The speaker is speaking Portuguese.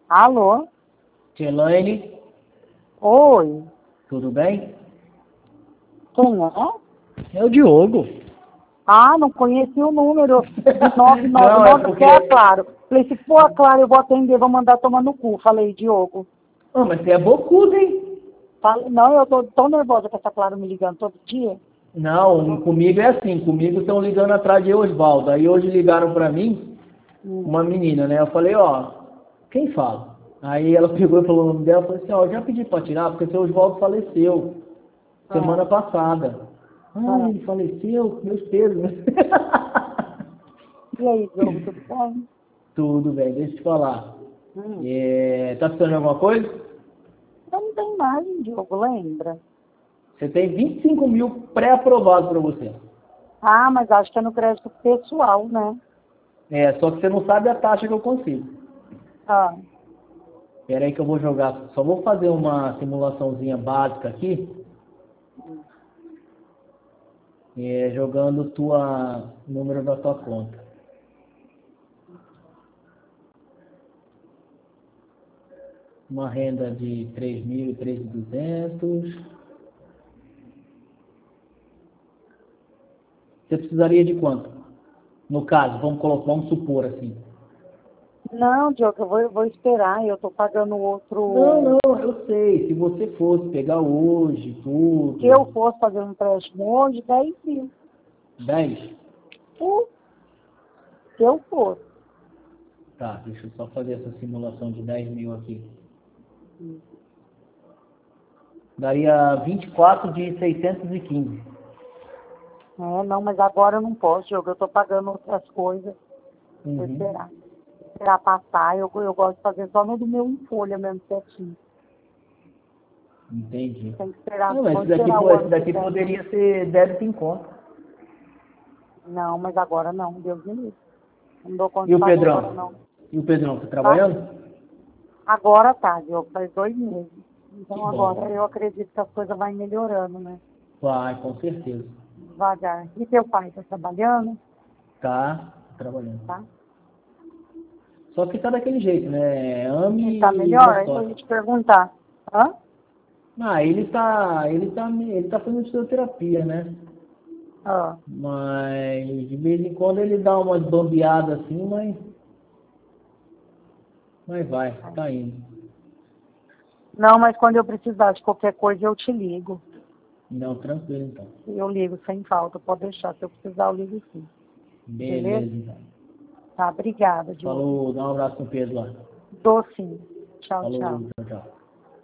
Alô? Elaine, Oi? tudo bem? Quem é? É o Diogo. Ah, não conheci o número de Não, é 999, que porque... é Claro. Falei, se for a Claro, eu vou atender, vou mandar tomar no cu. Falei, Diogo. Ah, mas você é bocudo, hein? Falei, não, eu tô tão nervosa com essa Claro me ligando todo dia. Não, comigo é assim. Comigo estão ligando atrás de Osvaldo. Aí hoje ligaram pra mim, Hum. uma menina, né? Eu falei, ó, quem fala? Aí ela pegou e falou o nome dela. Eu falei assim, ó, eu já pedi pra tirar, porque seu Osvaldo faleceu semana Ah, passada. Ah, ah. ele faleceu? Meus pesos. E aí, Diogo, tudo bem? Tudo bem, deixa eu te falar. Hum. Tá precisando de alguma coisa? Eu não tenho imagem, Diogo, lembra? Você tem 25 mil pré-aprovados para você. Ah, mas acho que é no crédito pessoal, né? Só que você não sabe a taxa que eu consigo. Ah, Espera aí que eu vou jogar. Só vou fazer uma simulaçãozinha básica aqui. Jogando número da tua conta. Uma renda de 3.000, 3.200. Você precisaria de quanto? No caso, vamos supor assim. não, Diogo, eu vou esperar, eu tô pagando Não, outro. não, eu sei. Se você fosse pegar hoje, Se eu tudo, fosse fazer um empréstimo hoje, 10 mil. 10. Uh, Se eu fosse. Tá, deixa eu só fazer essa simulação de 10 mil aqui. Daria 24 de 615. É, não, mas agora eu não posso, Diogo, eu tô pagando outras coisas. Vou Uhum. esperar. Esperar passar, eu gosto de fazer só no do meu em folha mesmo, certinho. Entendi. Tem que esperar, Não, mas vou esperar o esse ano que daqui vem. poderia ser débito em conta. Não, mas agora não, Deus me livre. Não dou conta E de o pagar agora Pedrão? não. E o Pedrão, tá Tá? trabalhando? Agora tá, Diogo, faz 2 meses. Que Então agora bom. eu acredito que as coisas vão melhorando, né? Vai, com certeza. Devagar. E teu pai tá trabalhando, Tá trabalhando. tá? Só que tá daquele jeito, né? Ele tá Ame e boa melhor? Eu ia sorte. te perguntar. Hã? Ah, ele tá fazendo fisioterapia, né? Ah. Mas de vez em quando ele dá umas bambeadas assim, mas vai, tá indo. Não, mas quando eu precisar de qualquer coisa, eu te ligo. Não, tranquilo então. Eu ligo sem falta, pode deixar. Se eu precisar, eu ligo sim. Beleza? Beleza então. Tá, obrigada, Diogo. Falou, dá um abraço pro Pedro lá. Dou sim. Tchau, Falou, tchau. tchau, tchau.